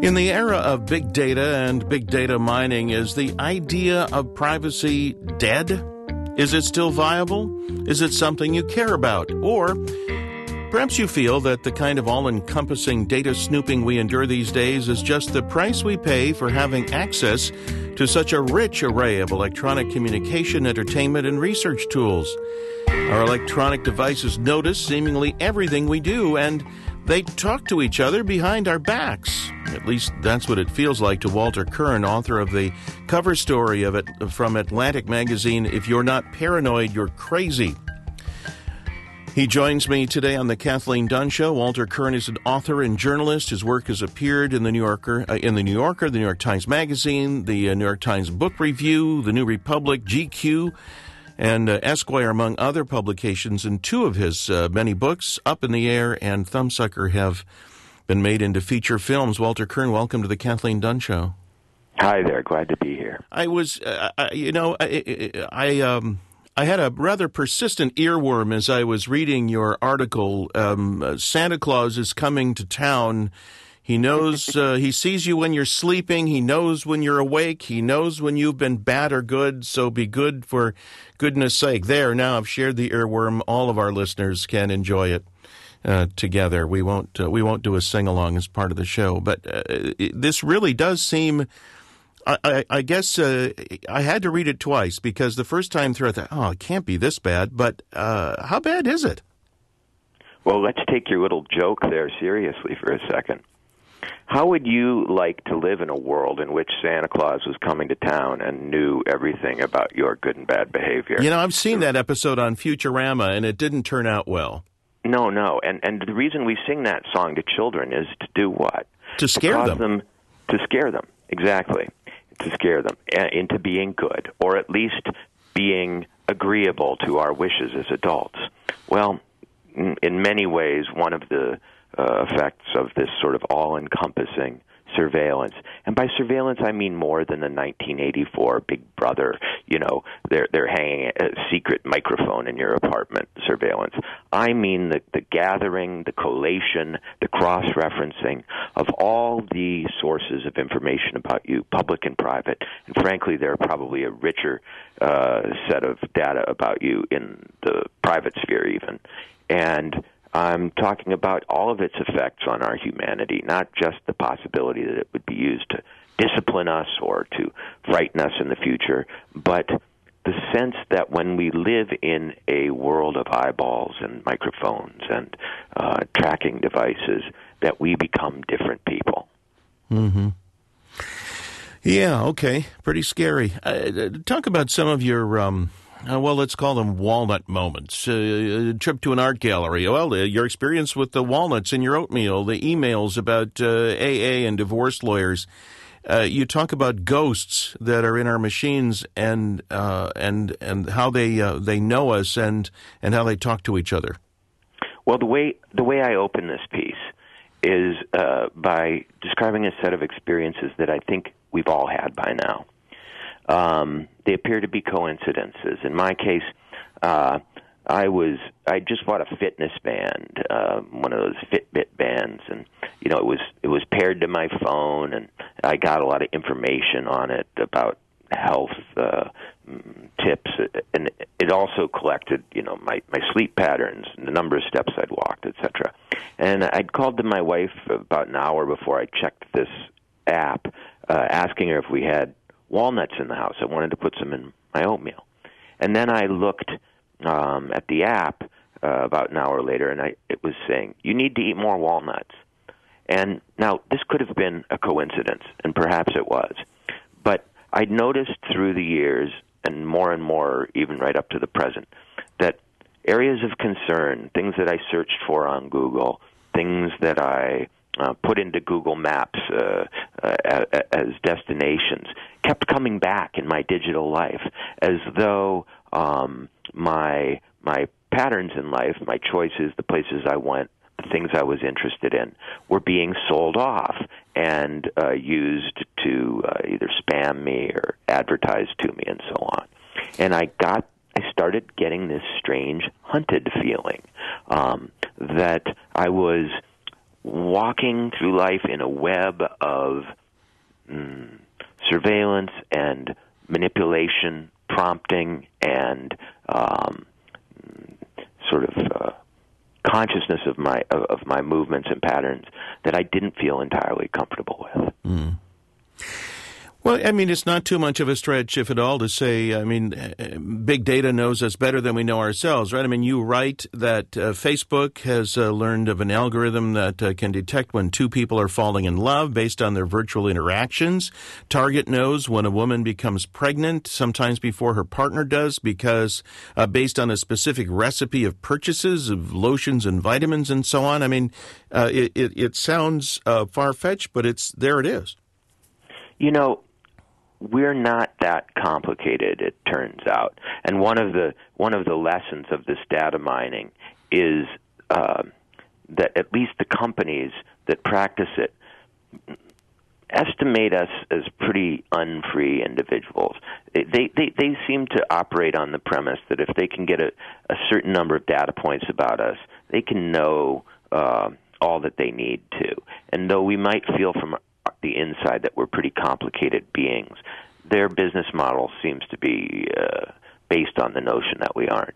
In the era of big data and big data mining, is the idea of privacy dead? Is it still viable? Is it something you care about? Or perhaps you feel that the kind of all-encompassing data snooping we endure these days is just the price we pay for having access to such a rich array of electronic communication, entertainment, and research tools. Our electronic devices notice seemingly everything we do, and they talk to each other behind our backs. At least that's what it feels like to Walter Kirn, author of the cover story of it from Atlantic Magazine, "If You're Not Paranoid, You're Crazy." He joins me today on the Kathleen Dunn Show. Walter Kirn is an author and journalist. His work has appeared in the New Yorker, the New York Times Magazine, the New York Times Book Review, the New Republic, GQ, and Esquire, among other publications. And two of his many books, Up in the Air and Thumbsucker, have been made into feature films. Walter Kirn, welcome to the Kathleen Dunn Show. Hi there. Glad to be here. I was, I had a rather persistent earworm as I was reading your article. Santa Claus is coming to town. He knows, he sees you when you're sleeping. He knows when you're awake. He knows when you've been bad or good. So be good for goodness sake. There, now I've shared the earworm. All of our listeners can enjoy it together. We won't do a sing-along as part of the show. But this really does seem... I guess I had to read it twice because the first time through I thought, it can't be this bad. But how bad is it? Well, let's take your little joke there seriously for a second. How would you like to live in a world in which Santa Claus was coming to town and knew everything about your good and bad behavior? You know, I've seen that episode on Futurama, and it didn't turn out well. No. And the reason we sing that song to children is to do what? To scare them. To scare them, exactly. To scare them into being good, or at least being agreeable to our wishes as adults. Well, in many ways, one of the effects of this sort of all-encompassing surveillance, and by surveillance I mean more than the 1984 Big Brother, they're hanging a secret microphone in your apartment surveillance. I mean the gathering, the collation, the cross-referencing of all the sources of information about you, public and private, and frankly there are probably a richer set of data about you in the private sphere even, and I'm talking about all of its effects on our humanity, not just the possibility that it would be used to discipline us or to frighten us in the future, but the sense that when we live in a world of eyeballs and microphones and tracking devices, that we become different people. Mm-hmm. Yeah, okay. Pretty scary. Talk about some of your... let's call them walnut moments. A trip to an art gallery. Well, your experience with the walnuts in your oatmeal, the emails about AA and divorce lawyers. You talk about ghosts that are in our machines and how they know us and how they talk to each other. Well, the way I open this piece is by describing a set of experiences that I think we've all had by now. They appear to be coincidences. In my case, I just bought a fitness band, one of those Fitbit bands, and it was paired to my phone, and I got a lot of information on it about health tips, and it also collected my sleep patterns, and the number of steps I'd walked, etc. And I'd called to my wife about an hour before I checked this app, asking her if we had walnuts in the house. I wanted to put some in my oatmeal. And then I looked at the app about an hour later, and it was saying, you need to eat more walnuts. And now, this could have been a coincidence, and perhaps it was. But I noticed through the years, and more, even right up to the present, that areas of concern, things that I searched for on Google, things that I put into Google Maps as destinations, kept coming back in my digital life, as though my patterns in life, my choices, the places I went, the things I was interested in, were being sold off and used to either spam me or advertise to me and so on. And I started getting this strange hunted feeling that I was walking through life in a web of surveillance and manipulation, prompting, and consciousness of my movements and patterns that I didn't feel entirely comfortable with. Mm. Well, I mean, it's not too much of a stretch, if at all, to say, big data knows us better than we know ourselves, right? I mean, you write that Facebook has learned of an algorithm that can detect when two people are falling in love based on their virtual interactions. Target knows when a woman becomes pregnant, sometimes before her partner does, because based on a specific recipe of purchases of lotions and vitamins and so on. I mean, it sounds far-fetched, but there it is. You know, we're not that complicated, it turns out. And one of the lessons of this data mining is that at least the companies that practice it estimate us as pretty unfree individuals. They seem to operate on the premise that if they can get a certain number of data points about us, they can know all that they need to. And though we might feel from the inside that we're pretty complicated beings, their business model seems to be based on the notion that we aren't.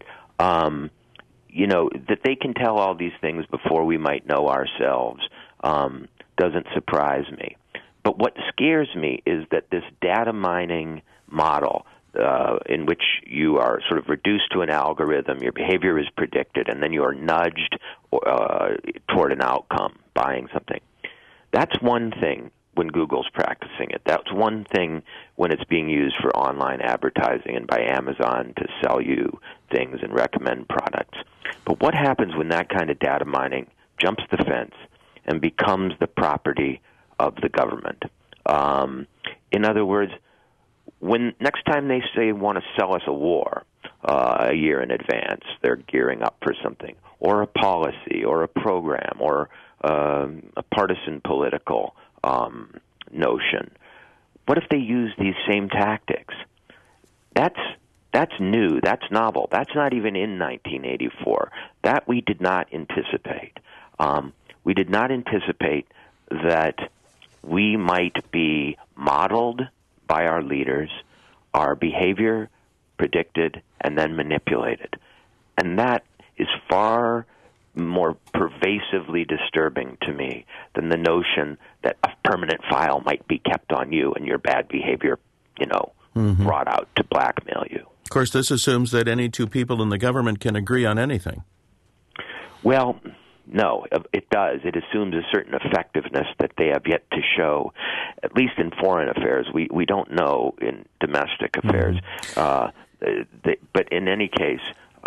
That they can tell all these things before we might know ourselves doesn't surprise me. But what scares me is that this data mining model in which you are sort of reduced to an algorithm, your behavior is predicted, and then you are nudged toward an outcome, buying something. That's one thing when Google's practicing it. That's one thing when it's being used for online advertising and by Amazon to sell you things and recommend products. But what happens when that kind of data mining jumps the fence and becomes the property of the government? In other words, when next time they say want to sell us a war a year in advance, they're gearing up for something, or a policy, or a program, or a partisan political notion. What if they use these same tactics? That's new. That's novel. That's not even in 1984. That we did not anticipate. We did not anticipate that we might be modeled by our leaders, our behavior predicted, and then manipulated. And that is far more pervasively disturbing to me than the notion that a permanent file might be kept on you and your bad behavior, brought out to blackmail you. Of course, this assumes that any two people in the government can agree on anything. Well, no, it does. It assumes a certain effectiveness that they have yet to show, at least in foreign affairs. We don't know in domestic affairs. But in any case,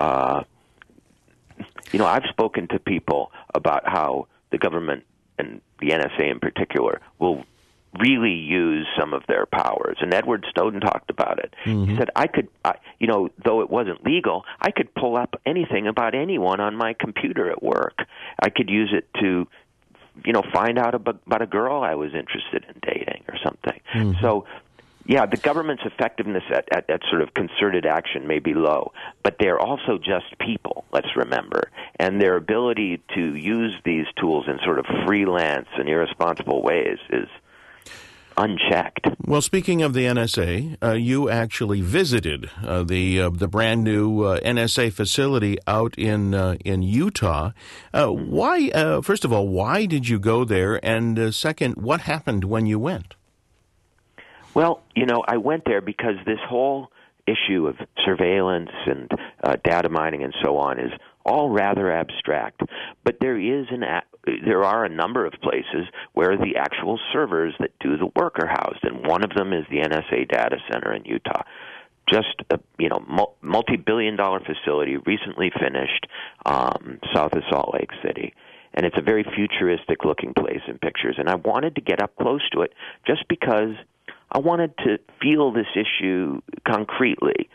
I've spoken to people about how the government, and the NSA in particular, will really use some of their powers. And Edward Snowden talked about it. He said, though it wasn't legal, I could pull up anything about anyone on my computer at work. I could use it to, find out about a girl I was interested in dating or something. So, yeah, the government's effectiveness at sort of concerted action may be low, but they're also just people, let's remember. And their ability to use these tools in sort of freelance and irresponsible ways is unchecked. Well, speaking of the NSA, you actually visited the brand new NSA facility out in Utah. Why? First of all, why did you go there? And second, what happened when you went? Well, I went there because this whole issue of surveillance and data mining and so on is all rather abstract. But there are a number of places where the actual servers that do the work are housed, and one of them is the NSA data center in Utah. Just a multi-billion-dollar facility, recently finished, south of Salt Lake City. And it's a very futuristic-looking place in pictures. And I wanted to get up close to it just because I wanted to feel this issue concretely.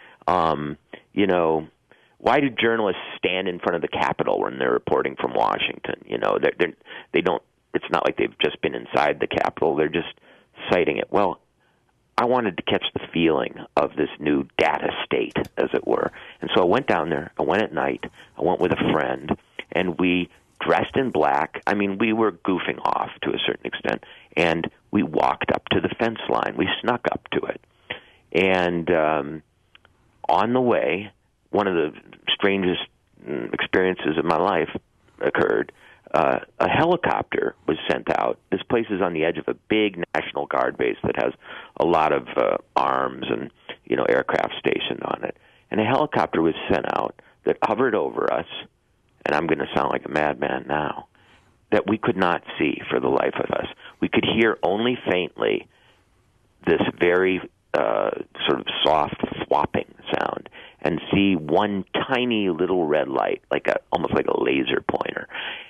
Why do journalists stand in front of the Capitol when they're reporting from Washington? They don't. It's not like they've just been inside the Capitol. They're just citing it. Well, I wanted to catch the feeling of this new data state, as it were. And so I went down there. I went at night. I went with a friend, and we dressed in black. I mean, we were goofing off to a certain extent, and we walked up to the fence line. We snuck up to it. And on the way, one of the strangest experiences of my life occurred. A helicopter was sent out. This place is on the edge of a big National Guard base that has a lot of arms and, aircraft stationed on it. And a helicopter was sent out that hovered over us, and I'm going to sound like a madman now, that we could not see for the life of us. We could hear only faintly this very sort of soft thwopping sound and see one tiny little red light, almost like a laser pointer.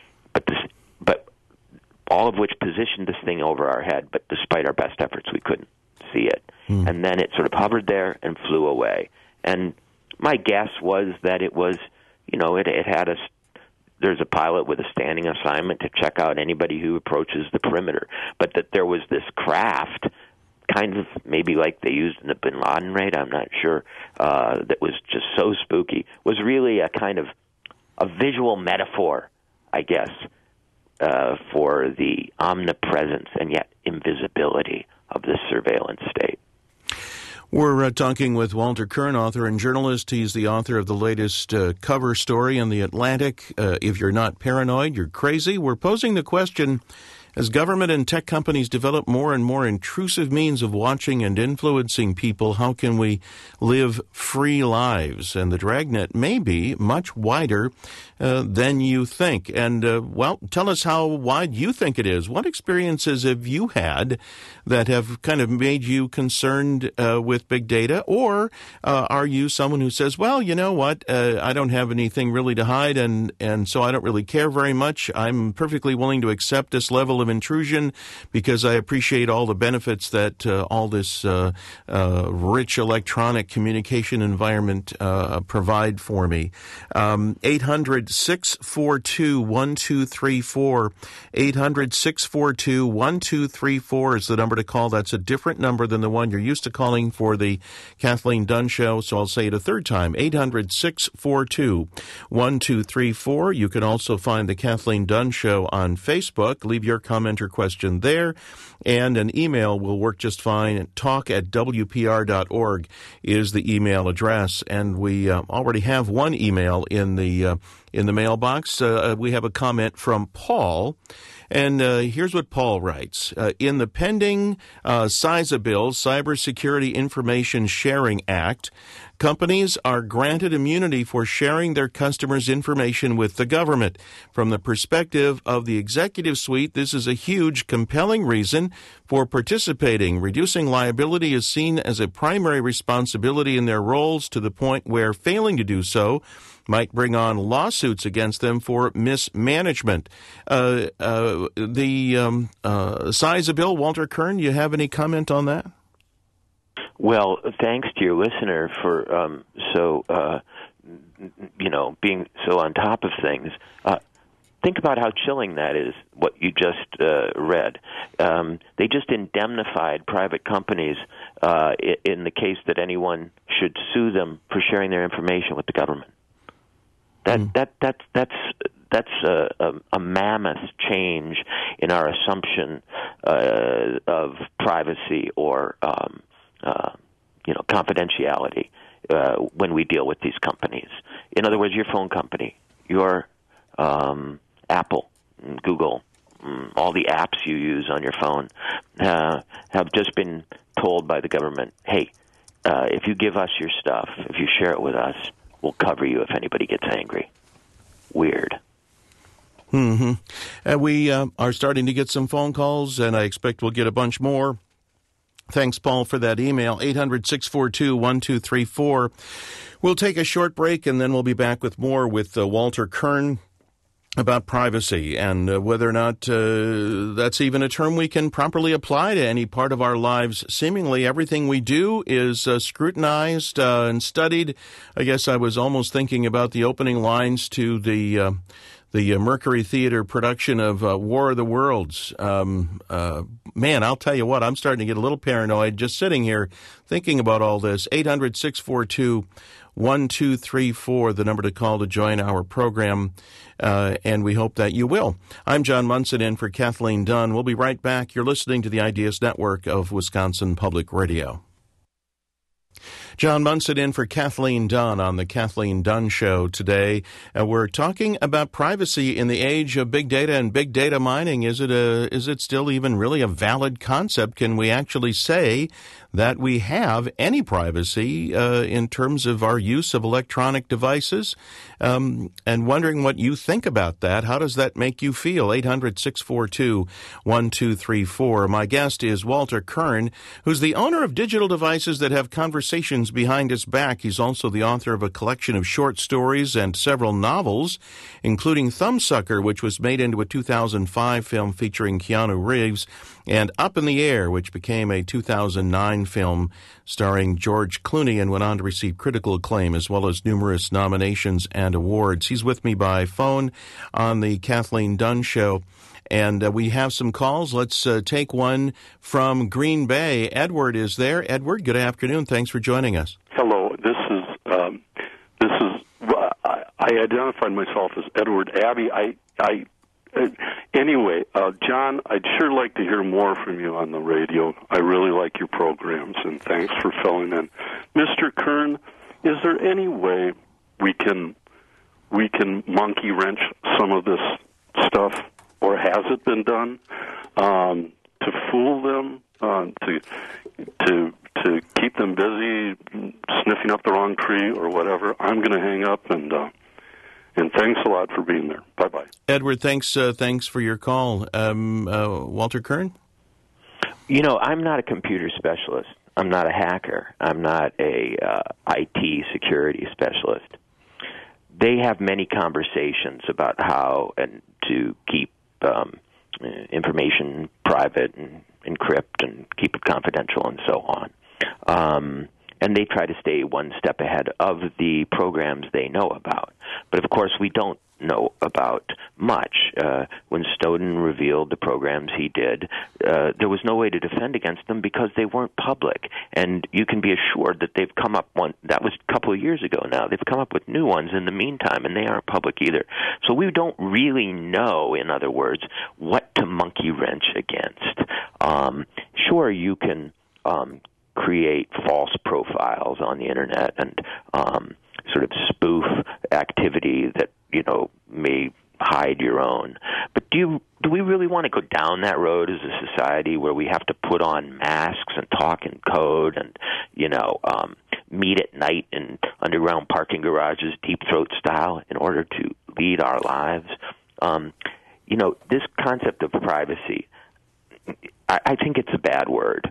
But all of which positioned this thing over our head, but despite our best efforts, we couldn't see it. And then it sort of hovered there and flew away. And my guess was that it was, it had there's a pilot with a standing assignment to check out anybody who approaches the perimeter, but that there was this craft, kind of maybe like they used in the Bin Laden raid, I'm not sure, that was just so spooky, was really a kind of a visual metaphor, I guess, for the omnipresence and yet invisibility of this surveillance state. We're talking with Walter Kirn, author and journalist. He's the author of the latest cover story in The Atlantic, If You're Not Paranoid, You're Crazy. We're posing the question, as government and tech companies develop more and more intrusive means of watching and influencing people, how can we live free lives? And the dragnet may be much wider than you think. And, tell us how wide you think it is. What experiences have you had that have kind of made you concerned with big data? Or are you someone who says, well, you know what, I don't have anything really to hide, and so I don't really care very much. I'm perfectly willing to accept this level of intrusion because I appreciate all the benefits that all this rich electronic communication environment provide for me. 800-642-1234. 800-642-1234 is the number to call. That's a different number than the one you're used to calling for the Kathleen Dunn Show, so I'll say it a third time. 800-642-1234. You can also find the Kathleen Dunn Show on Facebook. Leave your comment or question there, and an email will work just fine. talk@wpr.org is the email address, and we already have one email in the mailbox. We have a comment from Paul, and here's what Paul writes. In the pending CISA bill, Cybersecurity Information Sharing Act, companies are granted immunity for sharing their customers' information with the government. From the perspective of the executive suite, this is a huge, compelling reason for participating. Reducing liability is seen as a primary responsibility in their roles, to the point where failing to do so might bring on lawsuits against them for mismanagement. The CISA bill, Walter Kirn, you have any comment on that? Well, thanks to your listener for being so on top of things. Think about how chilling that is, what you just read. They just indemnified private companies in the case that anyone should sue them for sharing their information with the government. That's a mammoth change in our assumption of privacy or confidentiality when we deal with these companies. In other words, your phone company, your Apple, Google, all the apps you use on your phone have just been told by the government, hey, if you give us your stuff, if you share it with us, we'll cover you if anybody gets angry. Weird. Mm-hmm. And we are starting to get some phone calls, and I expect we'll get a bunch more. Thanks, Paul, for that email. 800-642-1234. We'll take a short break, and then we'll be back with more with Walter Kirn about privacy and whether or not that's even a term we can properly apply to any part of our lives. Seemingly everything we do is scrutinized and studied. I guess I was almost thinking about the opening lines to the the Mercury Theater production of War of the Worlds. Man, I'll tell you what, I'm starting to get a little paranoid just sitting here thinking about all this. 800-642-1234, the number to call to join our program, and we hope that you will. I'm John Munson in for Kathleen Dunn. We'll be right back. You're listening to the Ideas Network of Wisconsin Public Radio. John Munson in for Kathleen Dunn on the Kathleen Dunn Show today. We're talking about privacy in the age of big data and big data mining. Is it still even really a valid concept? Can we actually say that we have any privacy in terms of our use of electronic devices? And wondering what you think about that. How does that make you feel? 800-642-1234. My guest is Walter Kirn, who's the owner of Digital Devices That Have Conversations Behind His Back. He's also the author of a collection of short stories and several novels, including Thumbsucker, which was made into a 2005 film featuring Keanu Reeves, and Up in the Air, which became a 2009 film starring George Clooney and went on to receive critical acclaim as well as numerous nominations and awards. He's with me by phone on the Kathleen Dunn Show. And we have some calls. Let's take one from Green Bay. Edward is there. Edward, good afternoon. Thanks for joining us. Hello. I identified myself as Edward Abbey. Anyway, John, I'd sure like to hear more from you on the radio. I really like your programs, and thanks for filling in. Mr. Kern, is there any way we can monkey wrench some of this stuff? Or has it been done to fool them, to keep them busy sniffing up the wrong tree or whatever? I'm going to hang up, and thanks a lot for being there. Bye bye, Edward. Thanks for your call. Walter Kirn. You know, I'm not a computer specialist. I'm not a hacker. I'm not a IT security specialist. They have many conversations about how and to keep information private and encrypt and keep it confidential and so on. And they try to stay one step ahead of the programs they know about. But, of course, we don't know about much. When Snowden revealed the programs he did, there was no way to defend against them because they weren't public. And you can be assured that they've come up that was a couple of years ago now. They've come up with new ones in the meantime, and they aren't public either. So we don't really know, in other words, what to monkey wrench against. Sure, you can create false profiles on the internet and sort of spoof activity that, may hide your own. But do we really want to go down that road as a society where we have to put on masks and talk in code and, meet at night in underground parking garages, deep throat style, in order to lead our lives? This concept of privacy, I think it's a bad word.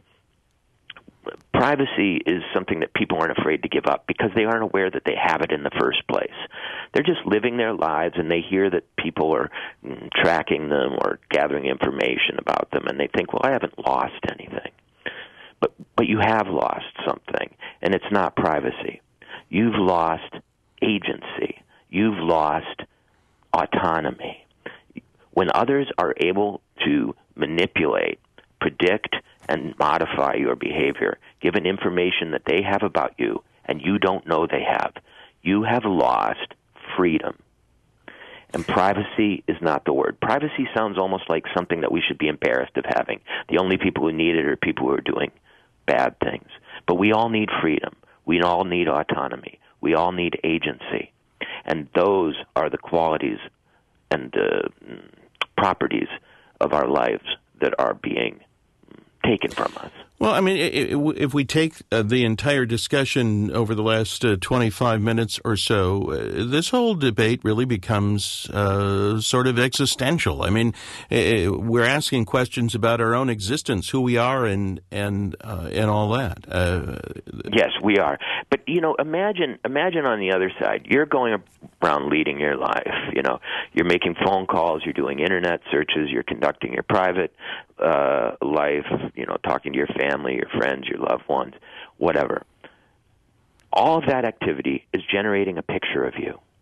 Privacy is something that people aren't afraid to give up because they aren't aware that they have it in the first place. They're just living their lives, and they hear that people are tracking them or gathering information about them, and they think, well, I haven't lost anything. But you have lost something, and it's not privacy. You've lost agency. You've lost autonomy. When others are able to manipulate, predict, and modify your behavior, given information that they have about you and you don't know they have, you have lost freedom. And privacy is not the word. Privacy sounds almost like something that we should be embarrassed of having. The only people who need it are people who are doing bad things. But we all need freedom. We all need autonomy. We all need agency. And those are the qualities and the properties of our lives that are being taken from us. Well, I mean, if we take the entire discussion over the last 25 minutes or so, this whole debate really becomes sort of existential. I mean, we're asking questions about our own existence, who we are, and all that. Yes, we are. But imagine on the other side, you're going around leading your life. You're making phone calls, you're doing internet searches, you're conducting your private life, talking to your family, your friends, your loved ones, whatever. All of that activity is generating a picture of you.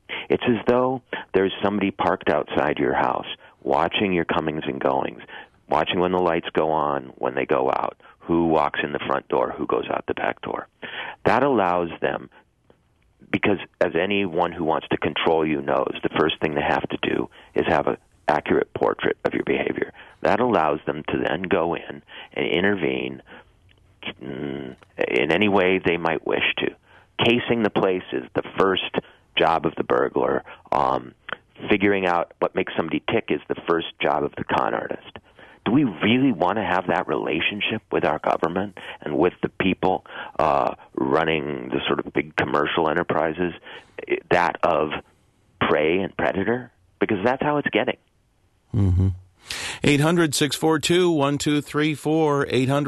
It's as though there's somebody parked outside your house, watching your comings and goings, watching when the lights go on, when they go out, who walks in the front door, who goes out the back door. That allows them, because as anyone who wants to control you knows, the first thing they have to do is have an accurate portrait of your behavior. That allows them to then go in and intervene in any way they might wish to. Casing the place is the first job of the burglar. Figuring out what makes somebody tick is the first job of the con artist. Do we really want to have that relationship with our government and with the people running the sort of big commercial enterprises, that of prey and predator? Because that's how it's getting. Mm-hmm. 800-642-1234,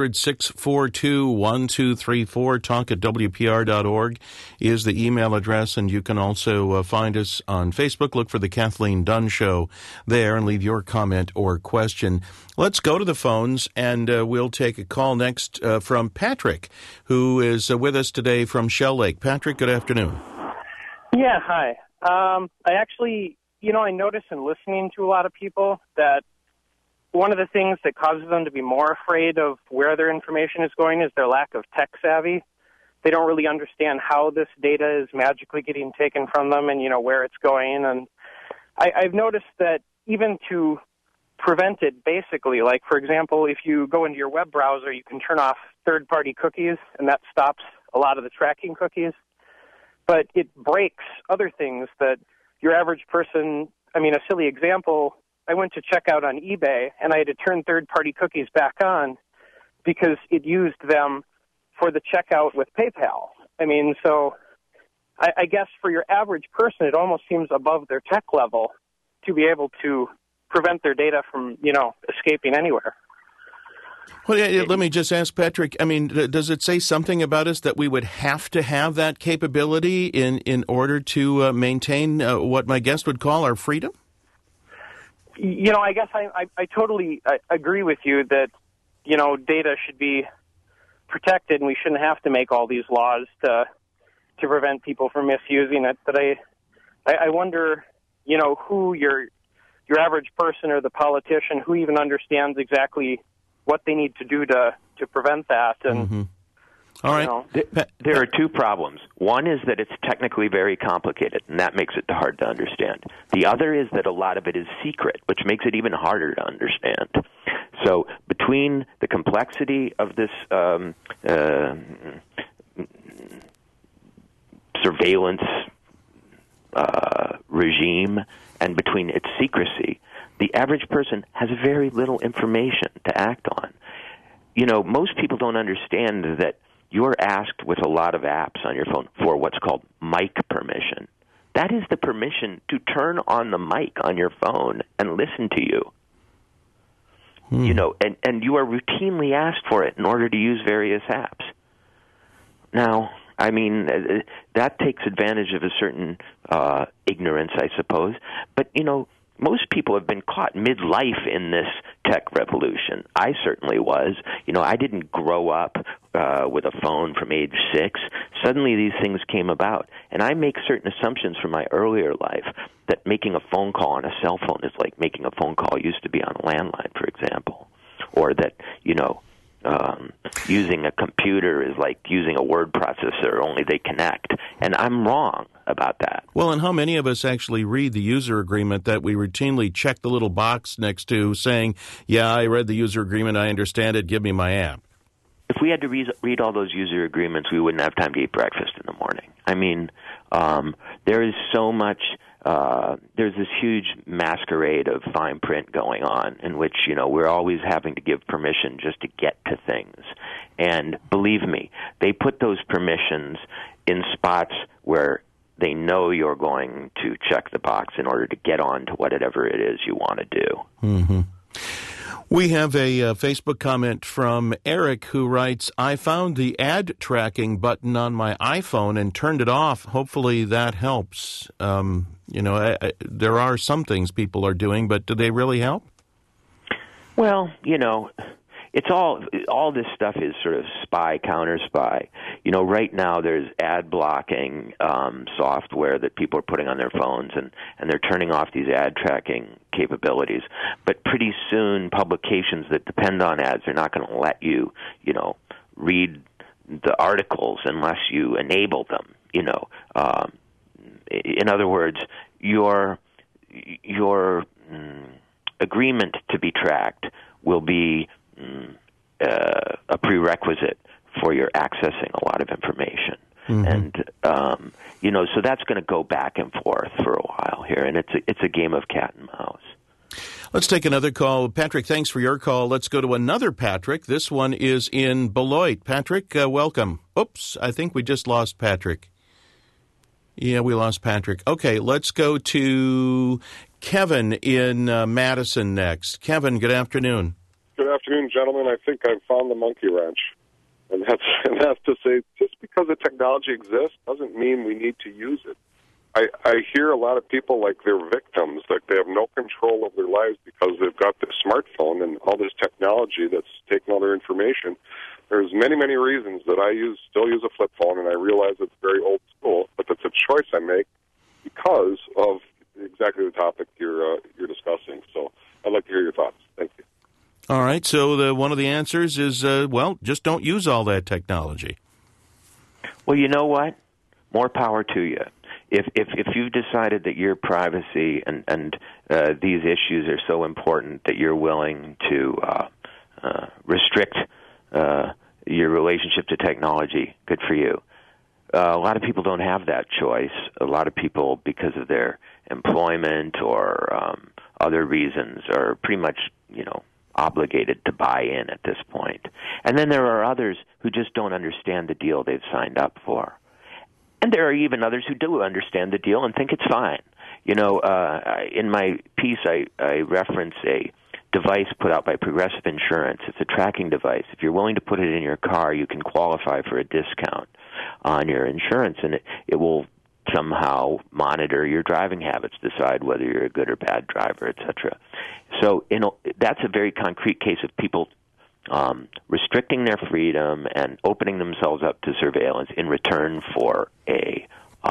800-642-1234, talk@wpr.org is the email address, and you can also find us on Facebook. Look for The Kathleen Dunn Show there and leave your comment or question. Let's go to the phones, and we'll take a call next from Patrick, who is with us today from Shell Lake. Patrick, good afternoon. Yeah, hi. I actually, I notice in listening to a lot of people that one of the things that causes them to be more afraid of where their information is going is their lack of tech savvy. They don't really understand how this data is magically getting taken from them and, where it's going. And I've noticed that even to prevent it, basically, like, for example, if you go into your web browser, you can turn off third-party cookies, and that stops a lot of the tracking cookies. But it breaks other things that your average person, a silly example, I went to check out on eBay, and I had to turn third-party cookies back on because it used them for the checkout with PayPal. So I guess for your average person, it almost seems above their tech level to be able to prevent their data from, escaping anywhere. Well, let me just ask, Patrick, does it say something about us that we would have to have that capability in order to maintain what my guest would call our freedom? I guess I totally agree with you that, data should be protected and we shouldn't have to make all these laws to prevent people from misusing it. But I wonder, who your average person or the politician, who even understands exactly what they need to do to prevent that. And mm-hmm. All right. There are two problems. One is that it's technically very complicated, and that makes it hard to understand. The other is that a lot of it is secret, which makes it even harder to understand. So between the complexity of this surveillance regime and between its secrecy, the average person has very little information to act on. Most people don't understand that you're asked with a lot of apps on your phone for what's called mic permission. That is the permission to turn on the mic on your phone and listen to you. And you are routinely asked for it in order to use various apps. Now, that takes advantage of a certain ignorance, I suppose. But, most people have been caught midlife in this tech revolution. I certainly was. I didn't grow up with a phone from age 6. Suddenly these things came about. And I make certain assumptions from my earlier life that making a phone call on a cell phone is like making a phone call used to be on a landline, for example. Or that, using a computer is like using a word processor, only they connect. And I'm wrong about that. Well, and how many of us actually read the user agreement that we routinely check the little box next to saying, yeah, I read the user agreement, I understand it, give me my app? If we had to read all those user agreements, we wouldn't have time to eat breakfast in the morning. There is so much, there's this huge masquerade of fine print going on in which, we're always having to give permission just to get to things. And believe me, they put those permissions in spots where they know you're going to check the box in order to get on to whatever it is you want to do. Mm-hmm. We have a Facebook comment from Eric who writes, I found the ad tracking button on my iPhone and turned it off. Hopefully that helps. There are some things people are doing, but do they really help? Well, it's all this stuff is sort of spy, counter spy. Right now there's ad blocking software that people are putting on their phones, and they're turning off these ad tracking capabilities. But pretty soon, publications that depend on ads are not going to let you, read the articles unless you enable them. In other words, your agreement to be tracked will be a prerequisite for your accessing a lot of information. And so that's going to go back and forth for a while here, and it's a game of cat and mouse. Let's take another call. Patrick, thanks for your call. Let's go to another Patrick. This one is in Beloit. Patrick, welcome. Oops, I think we just lost Patrick. Yeah, we lost Patrick. Okay, let's go to Kevin in Madison next. Kevin, good afternoon. Good afternoon, gentlemen. I think I've found the monkey wrench. And that's to say, just because the technology exists doesn't mean we need to use it. I hear a lot of people like they're victims, like they have no control of their lives because they've got this smartphone and all this technology that's taking all their information. There's many, many reasons that I still use a flip phone, and I realize it's very old school, but it's a choice I make because of exactly the topic you're discussing. So I'd like to hear your thoughts. Thank you. All right, so one of the answers is, just don't use all that technology. Well, you know what? More power to you. If you've decided that your privacy and these issues are so important that you're willing to restrict your relationship to technology, good for you. A lot of people don't have that choice. A lot of people, because of their employment or other reasons, are pretty much, obligated to buy in at this point. And then there are others who just don't understand the deal they've signed up for. And there are even others who do understand the deal and think it's fine. In my piece, I reference a device put out by Progressive Insurance. It's a tracking device. If you're willing to put it in your car, you can qualify for a discount on your insurance, and it will somehow monitor your driving habits, decide whether you're a good or bad driver, etc. So that's a very concrete case of people restricting their freedom and opening themselves up to surveillance in return for a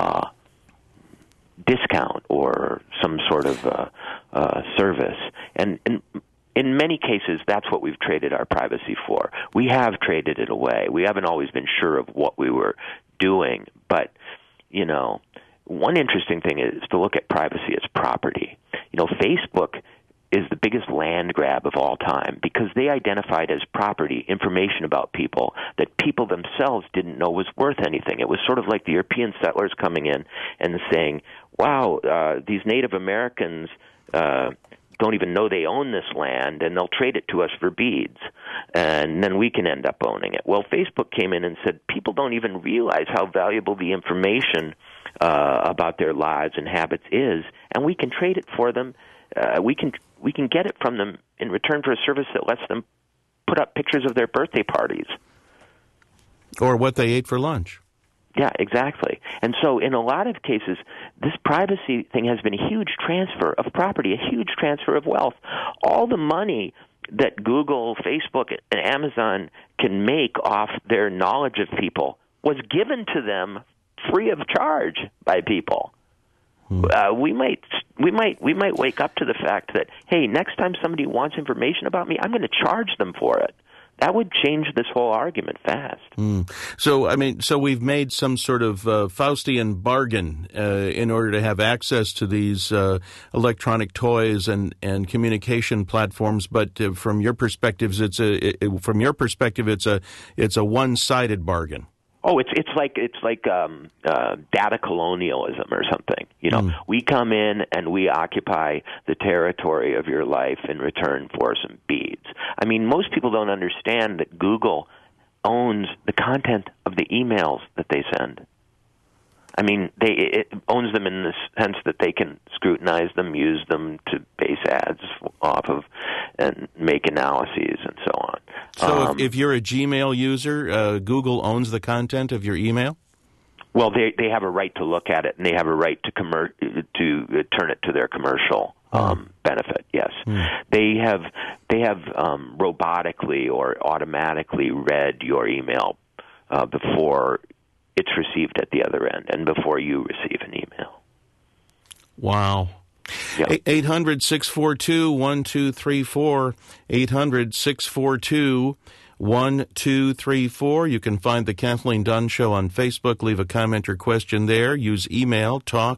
discount or some sort of service. And in many cases, that's what we've traded our privacy for. We have traded it away. We haven't always been sure of what we were doing. But, one interesting thing is to look at privacy as property. Facebook is the biggest land grab of all time because they identified as property information about people that people themselves didn't know was worth anything. It was sort of like the European settlers coming in and saying, wow, these Native Americans don't even know they own this land, and they'll trade it to us for beads, and then we can end up owning it. Well, Facebook came in and said people don't even realize how valuable the information about their lives and habits is, and we can trade it for them. We can get it from them in return for a service that lets them put up pictures of their birthday parties. Or what they ate for lunch. Yeah, exactly. And so in a lot of cases, this privacy thing has been a huge transfer of property, a huge transfer of wealth. All the money that Google, Facebook, and Amazon can make off their knowledge of people was given to them free of charge by people. We might wake up to the fact that, hey, next time somebody wants information about me, I'm going to charge them for it. That would change this whole argument fast. So we've made some sort of Faustian bargain in order to have access to these electronic toys and communication platforms. But from your perspectives, it's a one-sided bargain. Oh, it's like data colonialism or something. We come in and we occupy the territory of your life in return for some beads. I mean, most people don't understand that Google owns the content of the emails that they send. I mean, it owns them in the sense that they can scrutinize them, use them to base ads off of, and make analyses and so on. So if you're a Gmail user, Google owns the content of your email? Well, they have a right to look at it, and they have a right to turn it to their commercial benefit, yes. They have robotically or automatically read your email before it's received at the other end and before you receive an email. Wow. Yeah. 800-642-1234, 800-642-1234. You can find the Kathleen Dunn Show on Facebook. Leave a comment or question there. Use email,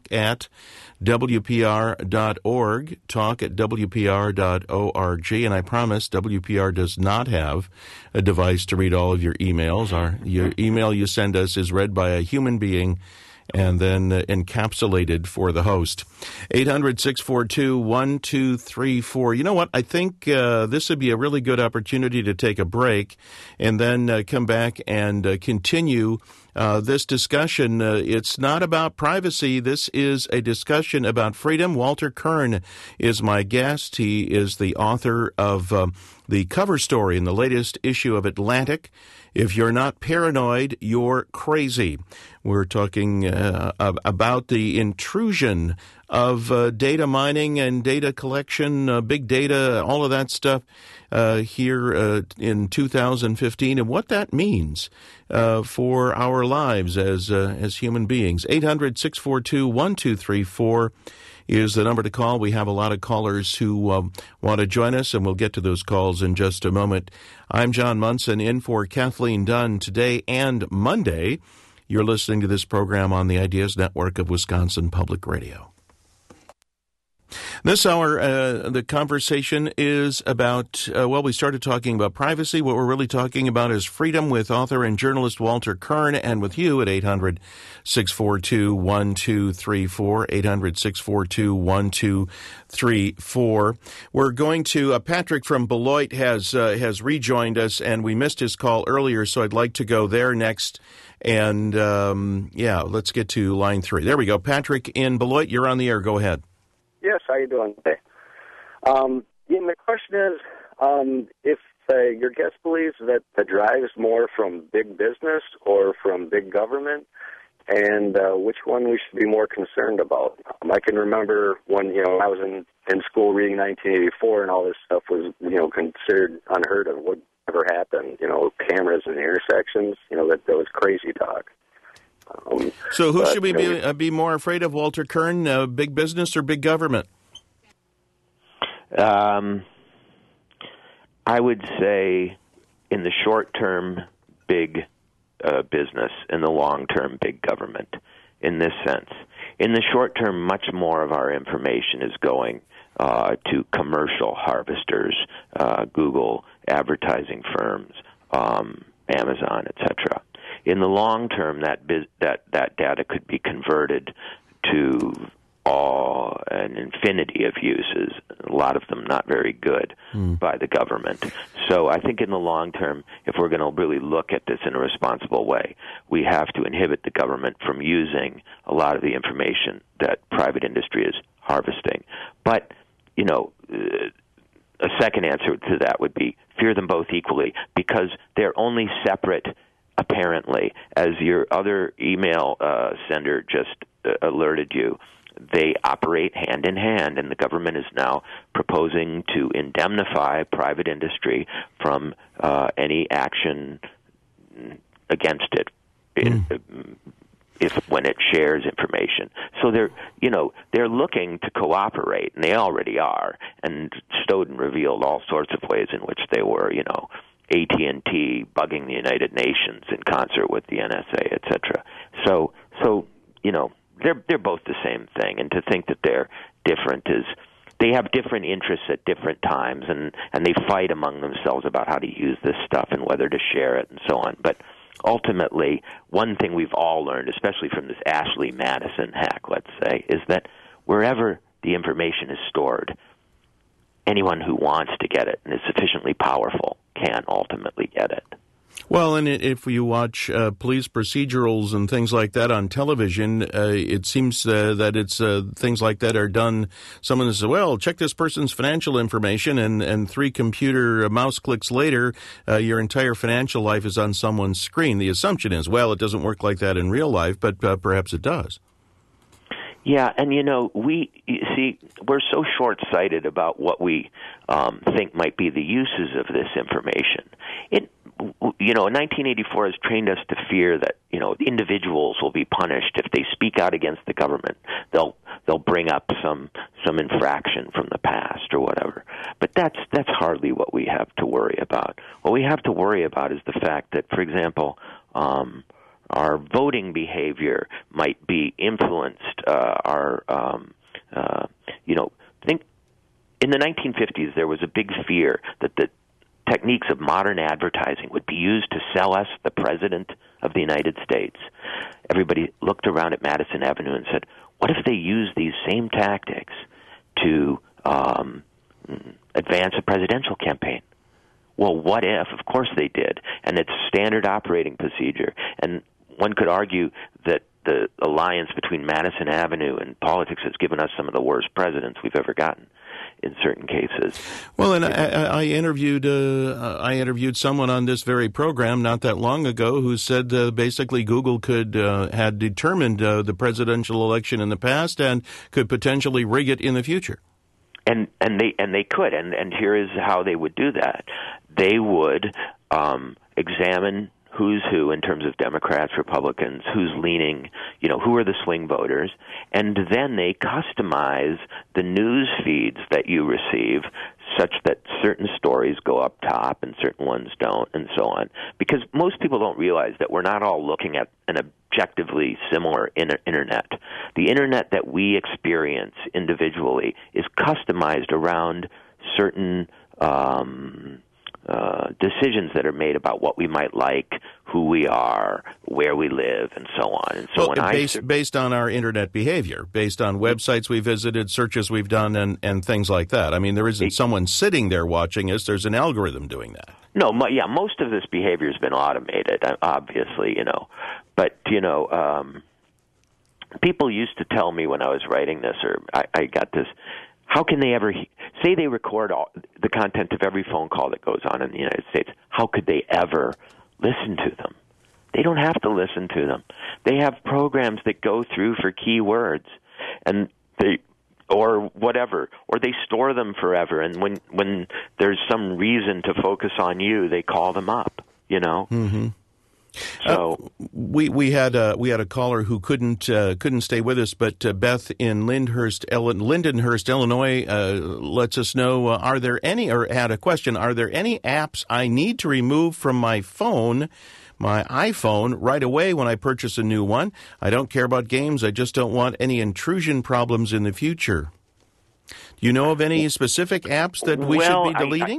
talk@wpr.org, talk@wpr.org. And I promise WPR does not have a device to read all of your emails. Your email you send us is read by a human being and then encapsulated for the host. 800-642-1234. You know what? I think this would be a really good opportunity to take a break and then come back and continue this discussion. It's not about privacy. This is a discussion about freedom. Walter Kirn is my guest. He is the author of the cover story in the latest issue of Atlantic. If you're not paranoid, you're crazy. We're talking about the intrusion of data mining and data collection, big data, all of that stuff here in 2015, and what that means for our lives as human beings. 800-642-1234 is the number to call. We have a lot of callers who want to join us, and we'll get to those calls in just a moment. I'm John Munson, in for Kathleen Dunn today and Monday. You're listening to this program on the Ideas Network of Wisconsin Public Radio. This hour, the conversation is about, we started talking about privacy. What we're really talking about is freedom with author and journalist Walter Kirn, and with you at 800-642-1234, 800-642-1234. We're going to, Patrick from Beloit has rejoined us, and we missed his call earlier, so I'd like to go there next. And, let's get to line 3. There we go. Patrick in Beloit, you're on the air. Go ahead. Yes, how you doing today? The question is, if your guest believes that the drive is more from big business or from big government, and which one we should be more concerned about. I can remember when I was in school reading 1984, and all this stuff was considered unheard of. What ever happened? Cameras in intersections. That was crazy talk. So who should we be more afraid of, Walter Kirn, big business or big government? I would say in the short term, big business, in the long term, big government, in this sense. In the short term, much more of our information is going to commercial harvesters, Google, advertising firms, Amazon, etc. In the long term, that data could be converted to an infinity of uses, a lot of them not very good, by the government. So I think in the long term, if we're going to really look at this in a responsible way, we have to inhibit the government from using a lot of the information that private industry is harvesting. But, a second answer to that would be fear them both equally, because they're only separate apparently. As your other email sender just alerted you, they operate hand in hand, and the government is now proposing to indemnify private industry from any action against it when it shares information. So they're looking to cooperate, and they already are. And Snowden revealed all sorts of ways in which they were, AT&T bugging the United Nations in concert with the NSA, etc. So they're both the same thing, and to think that they're different is they have different interests at different times, and they fight among themselves about how to use this stuff and whether to share it and so on. But ultimately, one thing we've all learned, especially from this Ashley Madison hack, let's say, is that wherever the information is stored, anyone who wants to get it and is sufficiently powerful can ultimately get it. Well, and if you watch police procedurals and things like that on television, it seems that it's things like that are done. Someone says, well, check this person's financial information, and 3 computer mouse clicks later, your entire financial life is on someone's screen. The assumption is, well, it doesn't work like that in real life, but perhaps it does. Yeah, and we're so short-sighted about what we think might be the uses of this information. 1984 has trained us to fear that individuals will be punished if they speak out against the government. They'll bring up some infraction from the past or whatever. But that's hardly what we have to worry about. What we have to worry about is the fact that, for example, our voting behavior might be influenced. Think in the 1950s there was a big fear that the techniques of modern advertising would be used to sell us the President of the United States. Everybody looked around at Madison Avenue and said, what if they use these same tactics to advance a presidential campaign? Well, what if? Of course they did. And it's standard operating procedure. And one could argue that the alliance between Madison Avenue and politics has given us some of the worst presidents we've ever gotten in certain cases. Well, and I interviewed someone on this very program not that long ago who said basically Google had determined the presidential election in the past and could potentially rig it in the future. And they could, and here is how they would do that. They would examine who's who in terms of Democrats, Republicans, who's leaning, who are the swing voters, and then they customize the news feeds that you receive such that certain stories go up top and certain ones don't, and so on. Because most people don't realize that we're not all looking at an objectively similar internet. The internet that we experience individually is customized around certain decisions that are made about what we might like, who we are, where we live, and so on. And so based on our internet behavior, based on websites we visited, searches we've done, and things like that. I mean, there isn't someone sitting there watching us. There's an algorithm doing that. No, most of this behavior has been automated, obviously, But, people used to tell me when I was writing this, or I got this, how can they ever say they record all the content of every phone call that goes on in the United States? How could they ever listen to them? They don't have to listen to them. They have programs that go through for keywords, and or whatever, or they store them forever. And when there's some reason to focus on you, they call them up. Mm-hmm. So we had a caller who couldn't stay with us, but Beth in Lindenhurst, Illinois, lets us know: are there any apps I need to remove from my phone, my iPhone, right away when I purchase a new one? I don't care about games. I just don't want any intrusion problems in the future. Do you know of any specific apps that we should be deleting?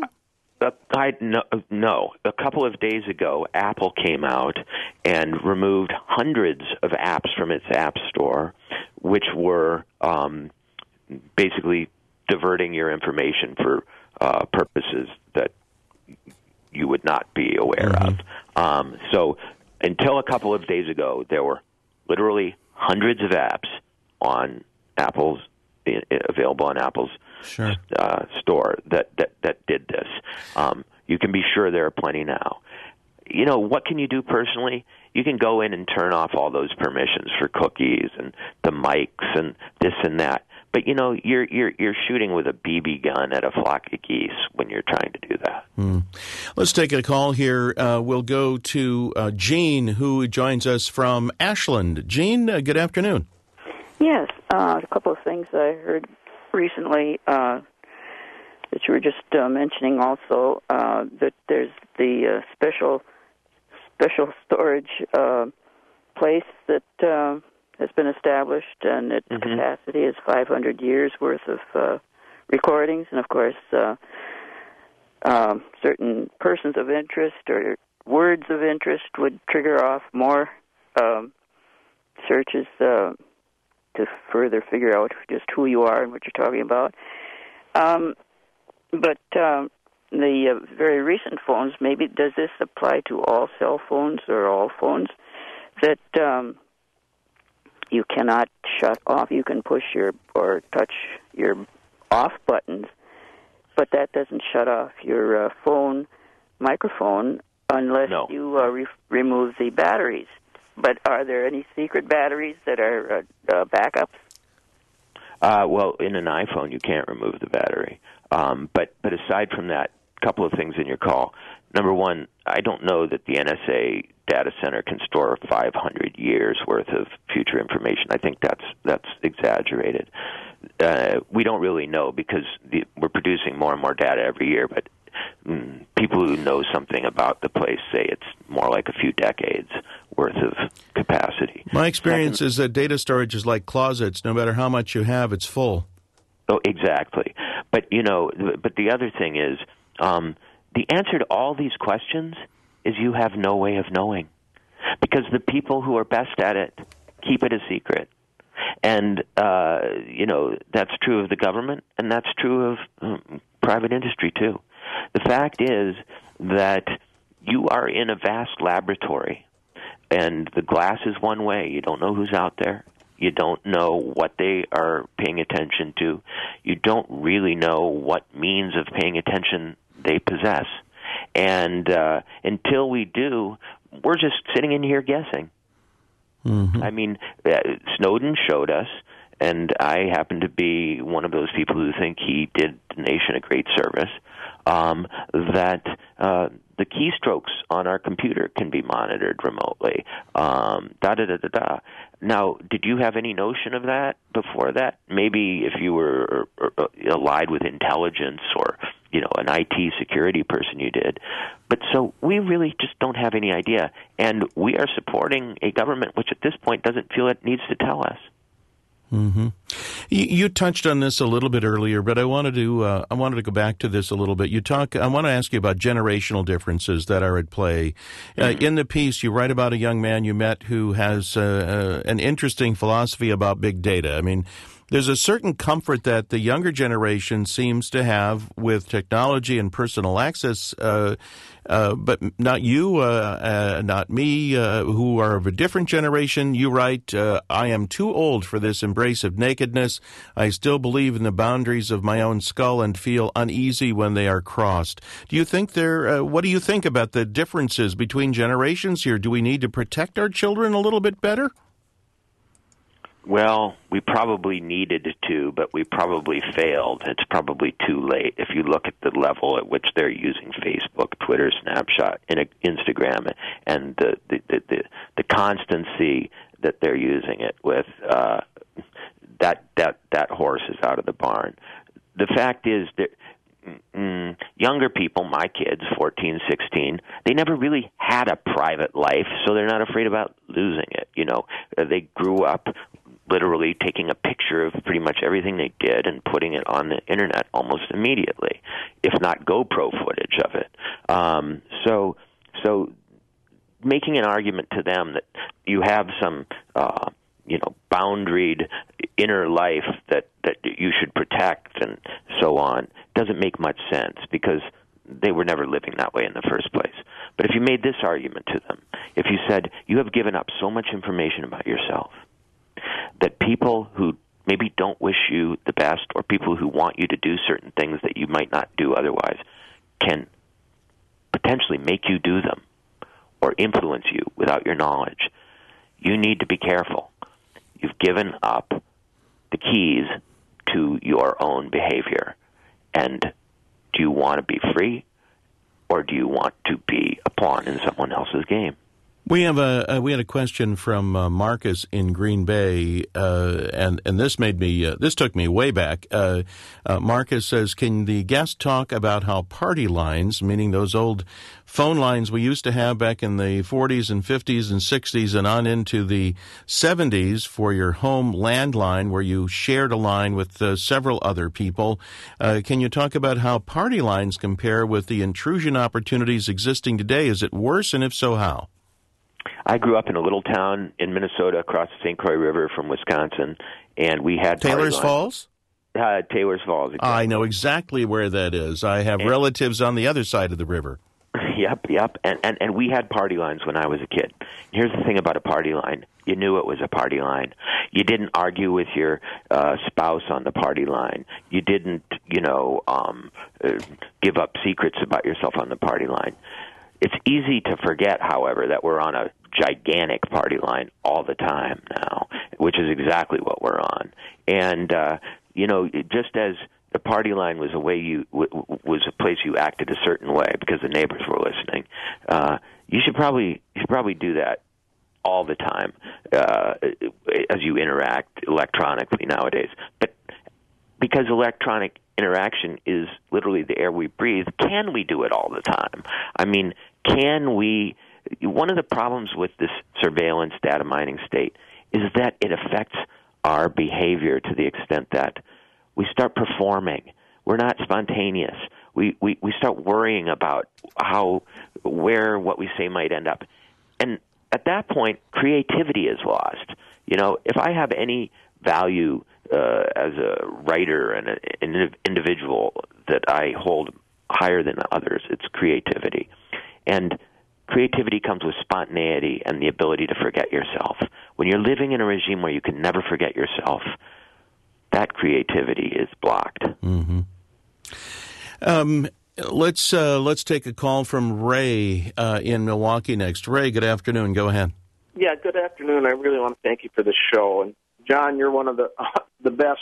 No. A couple of days ago, Apple came out and removed hundreds of apps from its app store, which were basically diverting your information for purposes that you would not be aware of. So until a couple of days ago, there were literally hundreds of apps on Apple's available on Apple's store that did this. You can be sure there are plenty now. What can you do personally? You can go in and turn off all those permissions for cookies and the mics and this and that. But you're shooting with a BB gun at a flock of geese when you're trying to do that. Let's take a call here. We'll go to Jean, who joins us from Ashland. Jean, good afternoon. Yes, a couple of things I heard recently that you were just mentioning also, that there's the special storage place that has been established, and its capacity is 500 years worth of recordings, and of course certain persons of interest or words of interest would trigger off more searches to further figure out just who you are and what you're talking about. But the very recent phones, maybe does this apply to all cell phones or all phones, that you cannot shut off? You can push or touch your off buttons, but that doesn't shut off your phone microphone unless you remove the batteries. But are there any secret batteries that are backups? Well, in an iPhone, you can't remove the battery. But aside from that, a couple of things in your call. Number one, I don't know that the NSA data center can store 500 years worth of future information. I think that's exaggerated. We don't really know because we're producing more and more data every year, but people who know something about the place say it's more like a few decades worth of capacity. My experience is that data storage is like closets. No matter how much you have, it's full. Oh, exactly. But, but the other thing is, the answer to all these questions is you have no way of knowing. Because the people who are best at it keep it a secret. And, that's true of the government, and that's true of private industry, too. The fact is that you are in a vast laboratory, and the glass is one way. You don't know who's out there. You don't know what they are paying attention to. You don't really know what means of paying attention they possess. And until we do, we're just sitting in here guessing. Mm-hmm. I mean, Snowden showed us, and I happen to be one of those people who think he did the nation a great service, that the keystrokes on our computer can be monitored remotely. Now, did you have any notion of that before that? Maybe if you were allied with intelligence or, an IT security person, you did. But so we really just don't have any idea. And we are supporting a government which at this point doesn't feel it needs to tell us. Mm-hmm. You touched on this a little bit earlier, but I wanted to go back to this a little bit. I want to ask you about generational differences that are at play. In the piece, you write about a young man you met who has an interesting philosophy about big data. I mean, there's a certain comfort that the younger generation seems to have with technology and personal access, but not you, not me, who are of a different generation. You write, I am too old for this embrace of nakedness. I still believe in the boundaries of my own skull and feel uneasy when they are crossed. Do you think what do you think about the differences between generations here? Do we need to protect our children a little bit better? Well, we probably needed to, but we probably failed. It's probably too late if you look at the level at which they're using Facebook, Twitter, Snapchat, and Instagram, and the constancy that they're using it with. That horse is out of the barn. The fact is that younger people, my kids, 14, 16, they never really had a private life, so they're not afraid about losing it. They grew up literally taking a picture of pretty much everything they did and putting it on the internet almost immediately, if not GoPro footage of it. So making an argument to them that you have some, boundaried inner life that you should protect and so on doesn't make much sense because they were never living that way in the first place. But if you made this argument to them, if you said, you have given up so much information about yourself that people who maybe don't wish you the best or people who want you to do certain things that you might not do otherwise can potentially make you do them or influence you without your knowledge, you need to be careful. You've given up the keys to your own behavior. And do you want to be free or do you want to be a pawn in someone else's game? We had a question from Marcus in Green Bay, and this made me this took me way back. Marcus says, "Can the guest talk about how party lines, meaning those old phone lines we used to have back in the 40s and 50s and 60s and on into the 70s for your home landline, where you shared a line with several other people? Can you talk about how party lines compare with the intrusion opportunities existing today? Is it worse, and if so, how?" I grew up in a little town in Minnesota across the St. Croix River from Wisconsin, and we had Taylor's Falls? Taylor's Falls, exactly. I know exactly where that is. I have relatives on the other side of the river. Yep. And we had party lines when I was a kid. Here's the thing about a party line. You knew it was a party line. You didn't argue with your spouse on the party line. You didn't, give up secrets about yourself on the party line. It's easy to forget, however, that we're on a gigantic party line all the time now, which is exactly what we're on. And just as the party line was a way was a place you acted a certain way because the neighbors were listening, you should probably do that all the time as you interact electronically nowadays. But because electronic interaction is literally the air we breathe, can we do it all the time? I mean, can we? One of the problems with this surveillance data mining state is that it affects our behavior to the extent that we start performing. We're not spontaneous. We start worrying about where what we say might end up. And at that point, creativity is lost. If I have any value as a writer and an individual that I hold higher than others, it's creativity. And creativity comes with spontaneity and the ability to forget yourself. When you're living in a regime where you can never forget yourself, that creativity is blocked. Mm-hmm. Let's take a call from Ray in Milwaukee next. Ray, good afternoon. Go ahead. Yeah, good afternoon. I really want to thank you for the show. And John, you're one of the best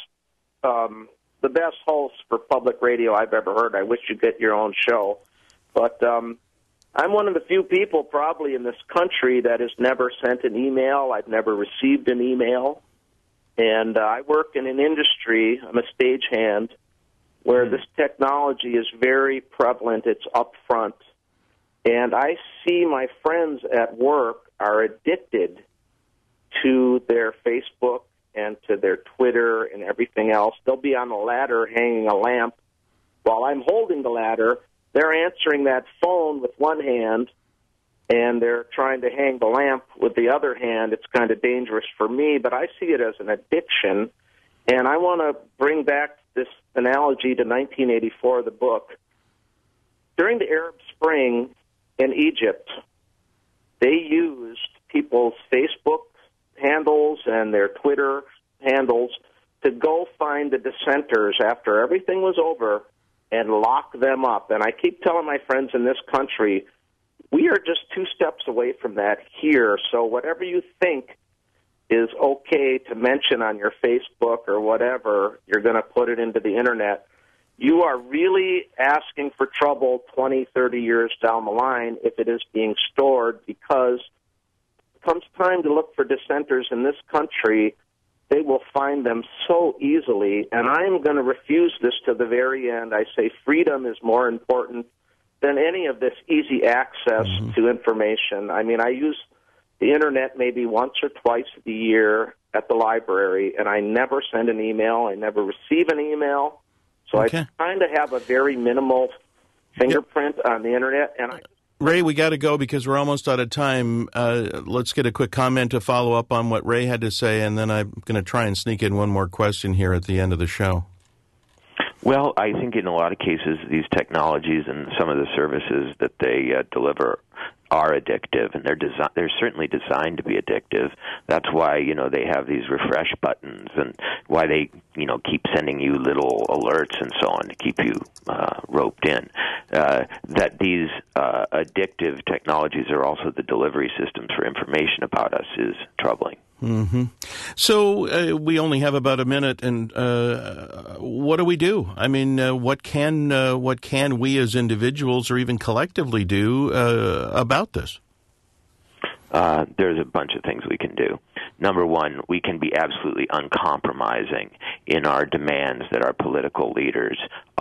hosts for public radio I've ever heard. I wish you'd get your own show. But I'm one of the few people probably in this country that has never sent an email. I've never received an email. And I work in an industry, I'm a stagehand, where this technology is very prevalent. It's upfront. And I see my friends at work are addicted to their Facebook and to their Twitter and everything else. They'll be on a ladder hanging a lamp. While I'm holding the ladder, they're answering that phone with one hand, and they're trying to hang the lamp with the other hand. It's kind of dangerous for me, but I see it as an addiction. And I want to bring back this analogy to 1984, the book. During the Arab Spring in Egypt, they used people's Facebook handles and their Twitter handles to go find the dissenters after everything was over and lock them up. And I keep telling my friends in this country, we are just 2 steps away from that here. So whatever you think is okay to mention on your Facebook or whatever, you're going to put it into the Internet. You are really asking for trouble 20, 30 years down the line if it is being stored, because it comes time to look for dissenters in this country, they will find them so easily. And I'm going to refuse this to the very end. I say freedom is more important than any of this easy access to information. I mean, I use the Internet maybe once or twice a year at the library, and I never send an email. I never receive an email. So I kind of have a very minimal fingerprint on the Internet. And Ray, we got to go because we're almost out of time. Let's get a quick comment to follow up on what Ray had to say, and then I'm going to try and sneak in one more question here at the end of the show. Well, I think in a lot of cases, these technologies and some of the services that they deliver are addictive, and they're certainly designed to be addictive. That's why, they have these refresh buttons, and why they, keep sending you little alerts and so on to keep you roped in. That these addictive technologies are also the delivery systems for information about us is troubling. Mm-hmm. So we only have about a minute, and what do we do? I mean, what can we as individuals or even collectively do about this? There's a bunch of things we can do. Number one, we can be absolutely uncompromising in our demands that our political leaders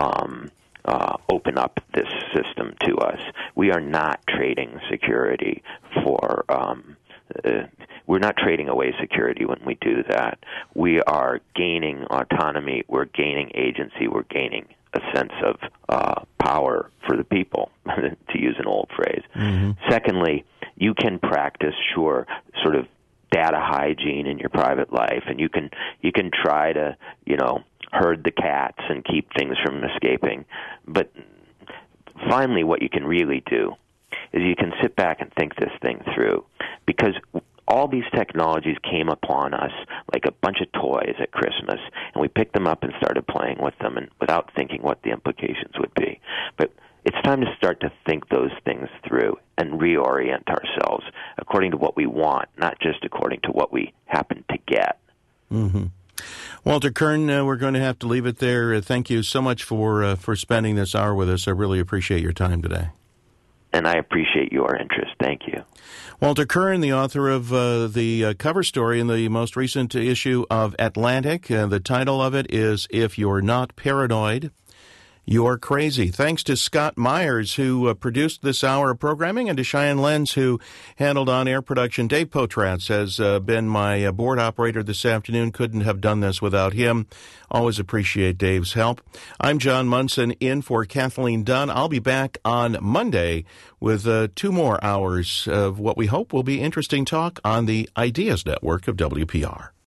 open up this system to us. We are not trading security for we're not trading away security when we do that. We are gaining autonomy. We're gaining agency. We're gaining a sense of power for the people, to use an old phrase. Mm-hmm. Secondly, you can practice, sort of data hygiene in your private life, and you can try to, herd the cats and keep things from escaping. But finally, what you can really do is you can sit back and think this thing through, because all these technologies came upon us like a bunch of toys at Christmas, and we picked them up and started playing with them and without thinking what the implications would be. But it's time to start to think those things through and reorient ourselves according according to what we want, not just according to what we happen to get. Mm-hmm. Walter Kirn, we're going to have to leave it there. Thank you so much for spending this hour with us. I really appreciate your time today. And I appreciate your interest. Thank you. Walter Kirn, the author of the cover story in the most recent issue of Atlantic. The title of it is If You're Not Paranoid, You're Crazy. Thanks to Scott Myers, who produced this hour of programming, and to Cheyenne Lenz, who handled on-air production. Dave Potratz has been my board operator this afternoon. Couldn't have done this without him. Always appreciate Dave's help. I'm John Munson, in for Kathleen Dunn. I'll be back on Monday with 2 more hours of what we hope will be interesting talk on the Ideas Network of WPR.